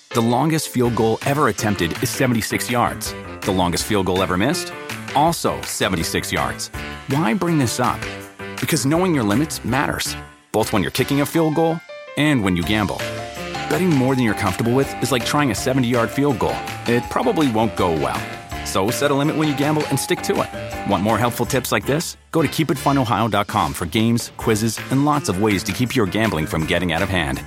The longest field goal ever attempted is 76 yards. The longest field goal ever missed? Also 76 yards. Why bring this up? Because knowing your limits matters, both when you're kicking a field goal and when you gamble. Betting more than you're comfortable with is like trying a 70-yard field goal. It probably won't go well. So set a limit when you gamble and stick to it. Want more helpful tips like this? Go to keepitfunohio.com for games, quizzes, and lots of ways to keep your gambling from getting out of hand.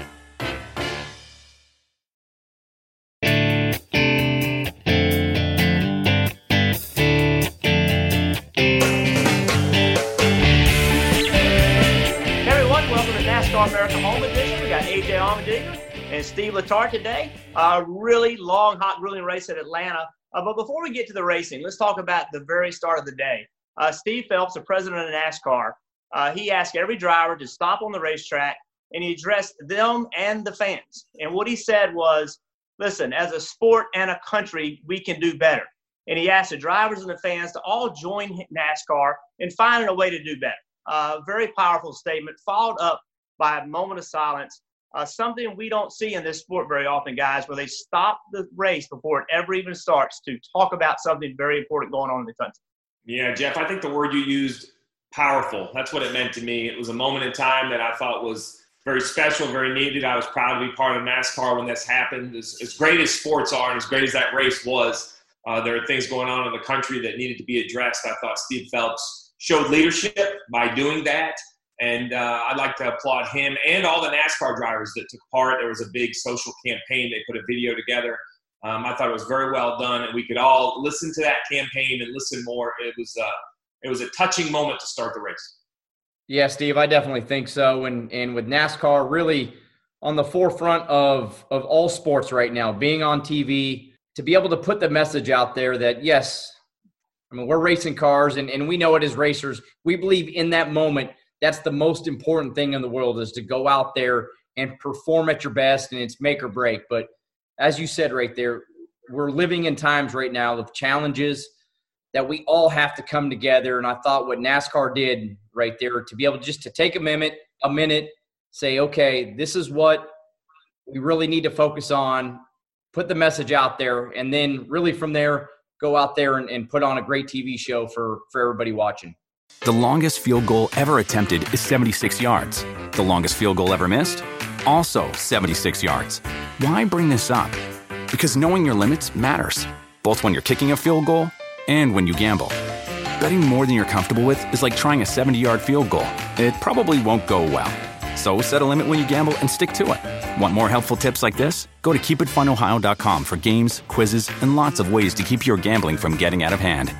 America Home Edition. We got AJ Allmendinger and Steve Letarte today. Really long, hot, grueling race at Atlanta. But before we get to the racing, let's talk about the very start of the day. Steve Phelps, the president of NASCAR, he asked every driver to stop on the racetrack, and he addressed them and the fans. And what he said was, listen, as a sport and a country, we can do better. And he asked the drivers and the fans to all join NASCAR in finding a way to do better. Very powerful statement, followed up by a moment of silence, something we don't see in this sport very often, guys, where they stop the race before it ever even starts to talk about something very important going on in the country. Yeah, Jeff, I think the word you used, powerful, that's what it meant to me. It was a moment in time that I thought was very special, very needed. I was proud to be part of NASCAR when this happened. As great as sports are and as great as that race was, there are things going on in the country that needed to be addressed. I thought Steve Phelps showed leadership by doing that. And I'd like to applaud him and all the NASCAR drivers that took part. There was a big social campaign. They put a video together. I thought it was very well done, and we could all listen to that campaign and listen more. It was a touching moment to start the race. Yeah, Steve, I definitely think so. And with NASCAR really on the forefront of all sports right now, being on TV, to be able to put the message out there that, yes, I mean, we're racing cars, and we know it as racers. We believe in that moment. That's the most important thing in the world, is to go out there and perform at your best, and it's make or break. But as you said right there, we're living in times right now of challenges that we all have to come together. And I thought what NASCAR did right there, to be able just to take a minute, say, okay, this is what we really need to focus on, put the message out there, and then really from there, go out there and put on a great TV show for everybody watching. The longest field goal ever attempted is 76 yards. The longest field goal ever missed? Also 76 yards. Why bring this up? Because knowing your limits matters, both when you're kicking a field goal and when you gamble. Betting more than you're comfortable with is like trying a 70-yard field goal. It probably won't go well. So set a limit when you gamble and stick to it. Want more helpful tips like this? Go to keepitfunohio.com for games, quizzes, and lots of ways to keep your gambling from getting out of hand.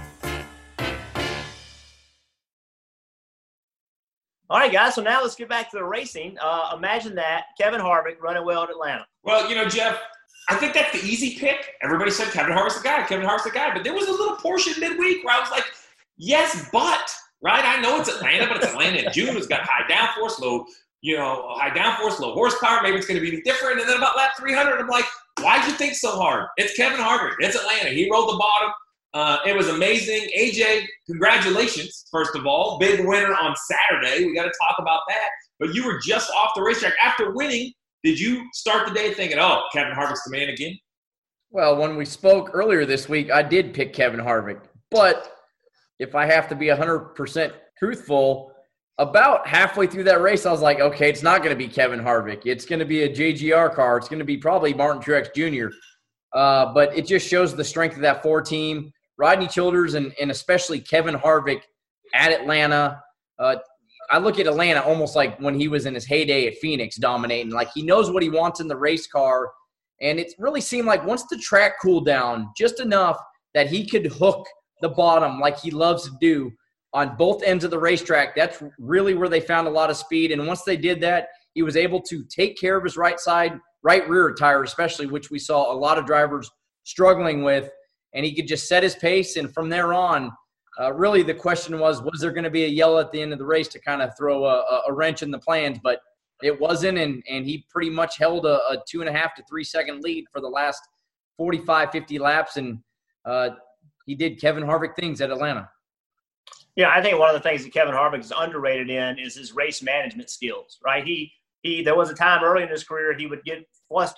All right, guys, so now let's get back to the racing. Imagine that, Kevin Harvick running well at Atlanta. Well, Jeff, I think that's the easy pick. Everybody said Kevin Harvick's the guy, But there was a little portion midweek where I was like, yes, but, right? I know it's Atlanta, but it's Atlanta in June. It's got high downforce, low horsepower. Maybe it's going to be different. And then about lap 300, I'm like, why'd you think so hard? It's Kevin Harvick. It's Atlanta. He rolled the bottom. It was amazing. AJ, congratulations, first of all. Big winner on Saturday. We got to talk about that. But you were just off the racetrack. After winning, did you start the day thinking, oh, Kevin Harvick's the man again? Well, when we spoke earlier this week, I did pick Kevin Harvick. But if I have to be 100% truthful, about halfway through that race, I was like, okay, it's not going to be Kevin Harvick. It's going to be a JGR car. It's going to be probably Martin Truex Jr. But it just shows the strength of that Ford team. Rodney Childers and especially Kevin Harvick at Atlanta. I look at Atlanta almost like when he was in his heyday at Phoenix dominating. Like, he knows what he wants in the race car. And it really seemed like once the track cooled down just enough that he could hook the bottom like he loves to do on both ends of the racetrack. That's really where they found a lot of speed. And once they did that, he was able to take care of his right rear tire especially, which we saw a lot of drivers struggling with. And he could just set his pace. And from there on, really the question was there going to be a yellow at the end of the race to kind of throw a wrench in the plans? But it wasn't, and he pretty much held a 2.5 to 3 second lead for the last 45, 50 laps. And he did Kevin Harvick things at Atlanta. Yeah, I think one of the things that Kevin Harvick is underrated in is his race management skills, right? There was a time early in his career he would get flustered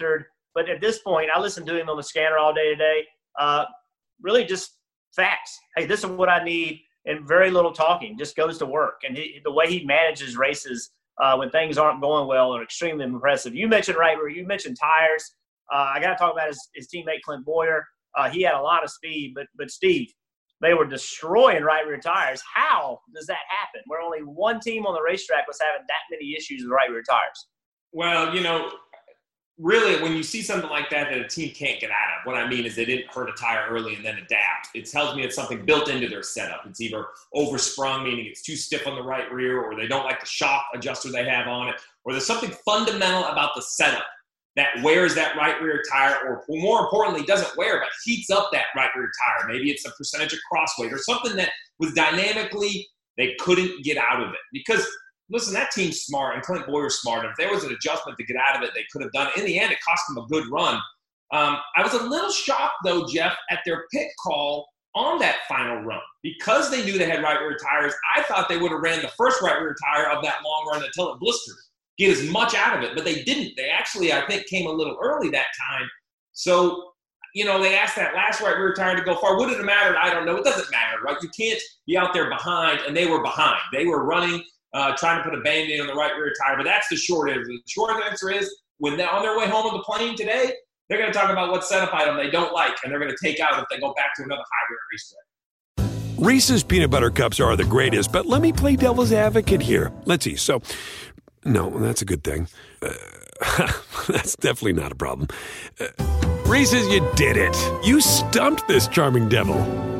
But at this point, I listen to him on the scanner all day today. Really just facts. Hey, this is what I need, and very little talking. Just goes to work. And the way he manages races when things aren't going well are extremely impressive. You mentioned you mentioned tires. I got to talk about his teammate Clint Boyer. He had a lot of speed, but Steve, they were destroying right rear tires. How does that happen? Where only one team on the racetrack was having that many issues with right rear tires. Well, really, when you see something like that a team can't get out of, what I mean is they didn't hurt a tire early and then adapt. It tells me it's something built into their setup. It's either oversprung, meaning it's too stiff on the right rear, or they don't like the shock adjuster they have on it, or there's something fundamental about the setup that wears that right rear tire, or more importantly, doesn't wear, but heats up that right rear tire. Maybe it's a percentage of crossweight or something that was dynamically, they couldn't get out of it. Because listen, that team's smart, and Clint Boyer's smart. If there was an adjustment to get out of it, they could have done it. In the end, it cost them a good run. I was a little shocked, though, Jeff, at their pit call on that final run. Because they knew they had right rear tires, I thought they would have ran the first right rear tire of that long run until it blistered, get as much out of it. But they didn't. They actually, I think, came a little early that time. So, they asked that last right rear tire to go far. Would it have mattered? I don't know. It doesn't matter, right? You can't be out there behind, and they were behind. They were running, trying to put a Band-Aid on the right rear tire. But that's the short answer. The short answer is when they're on their way home on the plane today, they're going to talk about what setup item they don't like, and they're going to take out if they go back to another high rear racetrack. Reese's Peanut Butter Cups are the greatest, but let me play devil's advocate here. Let's see. So, no, that's a good thing. That's definitely not a problem. Reese's, you did it. You stumped this charming devil.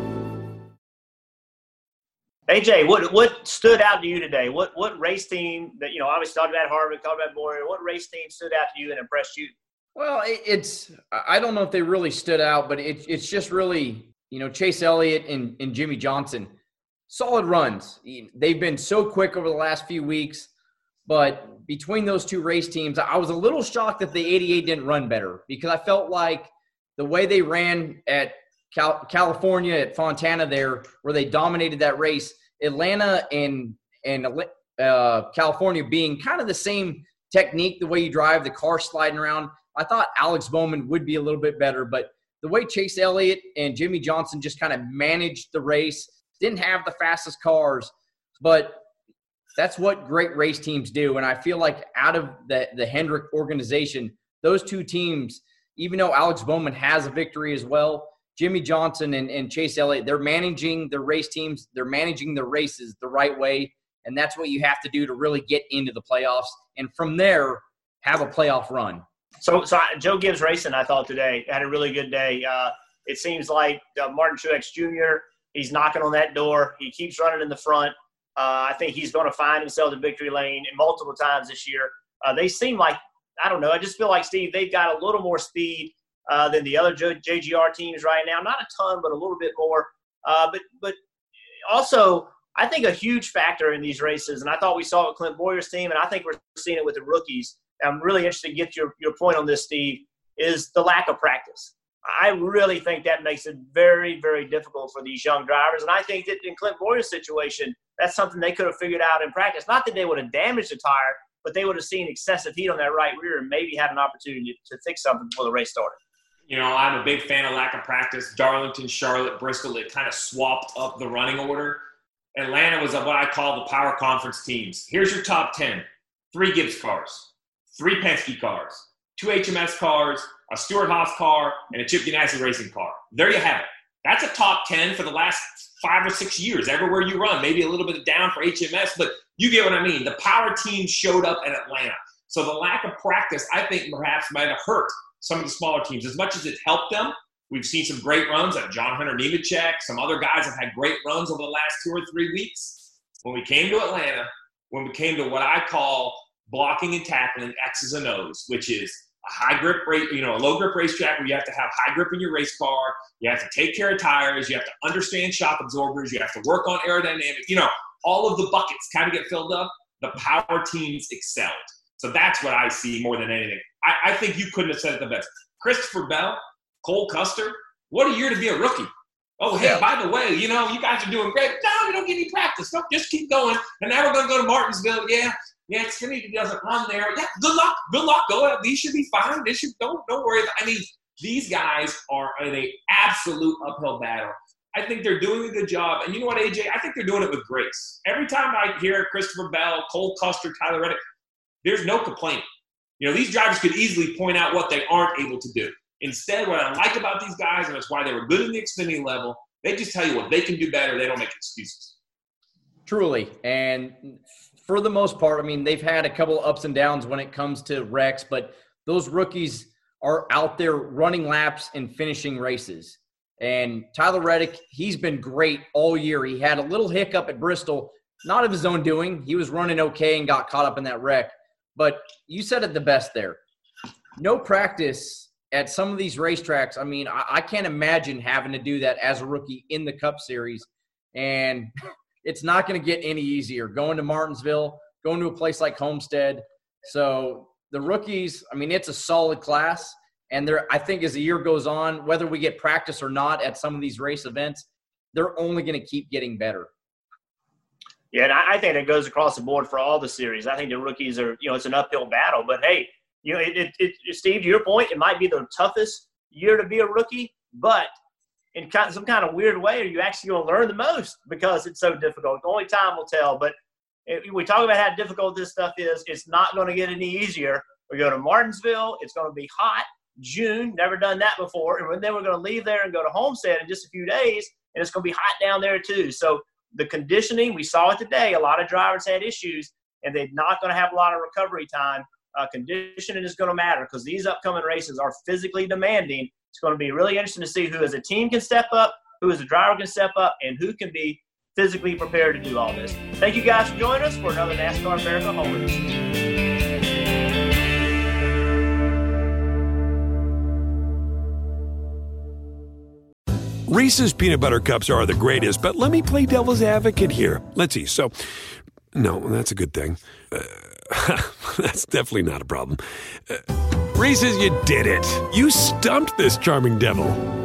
AJ, what stood out to you today? What race team that, obviously talked about Harvick, talked about Boyer, what race team stood out to you and impressed you? Well, I don't know if they really stood out, but it's just really, Chase Elliott and Jimmy Johnson, solid runs. They've been so quick over the last few weeks, but between those two race teams, I was a little shocked that the 88 didn't run better, because I felt like the way they ran at California, at Fontana there, where they dominated that race, Atlanta and California being kind of the same technique, the way you drive, the car sliding around. I thought Alex Bowman would be a little bit better, but the way Chase Elliott and Jimmy Johnson just kind of managed the race, didn't have the fastest cars, but that's what great race teams do. And I feel like out of the Hendrick organization, those two teams, even though Alex Bowman has a victory as well, Jimmy Johnson and Chase Elliott, they're managing their race teams, they're managing the races the right way, and that's what you have to do to really get into the playoffs. And from there, have a playoff run. So Joe Gibbs Racing, I thought today, had a really good day. It seems like Martin Truex Jr., he's knocking on that door. He keeps running in the front. I think he's going to find himself in victory lane multiple times this year. They seem like, I don't know, I just feel like, Steve, they've got a little more speed than the other JGR teams right now. Not a ton, but a little bit more. But also, I think a huge factor in these races, and I thought we saw it with Clint Boyer's team, and I think we're seeing it with the rookies. I'm really interested to get your point on this, Steve, is the lack of practice. I really think that makes it very, very difficult for these young drivers. And I think that in Clint Boyer's situation, that's something they could have figured out in practice. Not that they would have damaged the tire, but they would have seen excessive heat on that right rear and maybe had an opportunity to fix something before the race started. I'm a big fan of lack of practice. Darlington, Charlotte, Bristol, it kind of swapped up the running order. Atlanta was what I call the power conference teams. Here's your top 10. 3 Gibbs cars, 3 Penske cars, 2 HMS cars, a Stewart-Haas car, and a Chip Ganassi racing car. There you have it. That's a top 10 for the last 5 or 6 years, everywhere you run. Maybe a little bit down for HMS, but you get what I mean. The power team showed up in Atlanta. So the lack of practice, I think, perhaps might have hurt some of the smaller teams. As much as it helped them, we've seen some great runs like John Hunter Nemechek. Some other guys have had great runs over the last 2 or 3 weeks. When we came to Atlanta, when we came to what I call blocking and tackling X's and O's, which is a high grip rate, a low grip racetrack where you have to have high grip in your race car. You have to take care of tires. You have to understand shock absorbers. You have to work on aerodynamics. All of the buckets kind of get filled up. The power teams excelled. So that's what I see more than anything. I think you couldn't have said it the best. Christopher Bell, Cole Custer, what a year to be a rookie. Oh, hey, by the way, you guys are doing great. No, you don't get any practice. Nope, just keep going. And now we're going to go to Martinsville. Yeah, the Xfinity doesn't run there. Yeah, good luck. Go ahead. These should be fine. Don't worry. I mean, these guys are in an absolute uphill battle. I think they're doing a good job. And you know what, AJ? I think they're doing it with grace. Every time I hear Christopher Bell, Cole Custer, Tyler Reddick, there's no complaining. These drivers could easily point out what they aren't able to do. Instead, what I like about these guys, and that's why they were good in the Xfinity level, they just tell you what they can do better. They don't make excuses. Truly. And for the most part, I mean, they've had a couple of ups and downs when it comes to wrecks, but those rookies are out there running laps and finishing races. And Tyler Reddick, he's been great all year. He had a little hiccup at Bristol, not of his own doing. He was running okay and got caught up in that wreck. But you said it the best there. No practice at some of these racetracks. I mean, I can't imagine having to do that as a rookie in the Cup Series. And it's not going to get any easier. Going to Martinsville, going to a place like Homestead. So the rookies, I mean, it's a solid class. And I think as the year goes on, whether we get practice or not at some of these race events, they're only going to keep getting better. Yeah, and I think it goes across the board for all the series. I think the rookies are, it's an uphill battle. But, hey, Steve, to your point, it might be the toughest year to be a rookie, but in some kind of weird way, are you actually going to learn the most because it's so difficult? Only time will tell. But if we talk about how difficult this stuff is, it's not going to get any easier. We go to Martinsville. It's going to be hot. June, never done that before. And then we're going to leave there and go to Homestead in just a few days, and it's going to be hot down there too. So the conditioning, we saw it today. A lot of drivers had issues, and they're not going to have a lot of recovery time. Conditioning is going to matter because these upcoming races are physically demanding. It's going to be really interesting to see who as a team can step up, who as a driver can step up, and who can be physically prepared to do all this. Thank you guys for joining us for another NASCAR America Home Race. Reese's Peanut Butter Cups are the greatest, but let me play devil's advocate here. Let's see. So, no, that's a good thing. That's definitely not a problem. Reese's, you did it. You stumped this charming devil.